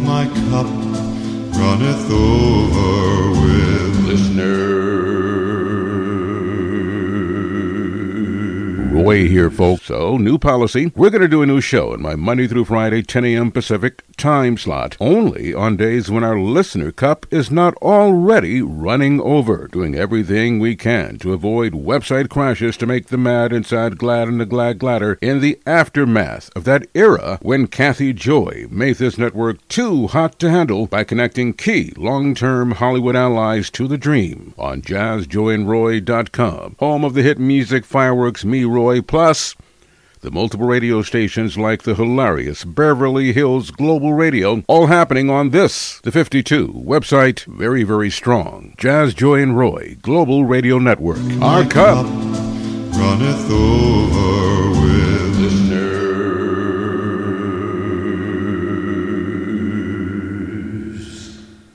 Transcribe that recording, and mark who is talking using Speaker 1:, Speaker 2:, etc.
Speaker 1: my cup runneth over with
Speaker 2: listener. Roy here, folks. So, new policy. We're going to do a new show in my Monday through Friday, 10 a.m. Pacific time slot, only on days when our listener cup is not already running over, doing everything we can to avoid website crashes to make the mad and sad glad and the glad gladder in the aftermath of that era when Kathy Joy made this network too hot to handle by connecting key long-term Hollywood allies to the dream on JazzJoyandRoy.com, home of the hit music Fireworks, Me, Roy, plus the multiple radio stations like the hilarious Beverly Hills Global Radio, all happening on this, the 52 website, very, very strong, Jazz, Joy, and Roy Global Radio Network. Our cup
Speaker 1: runneth over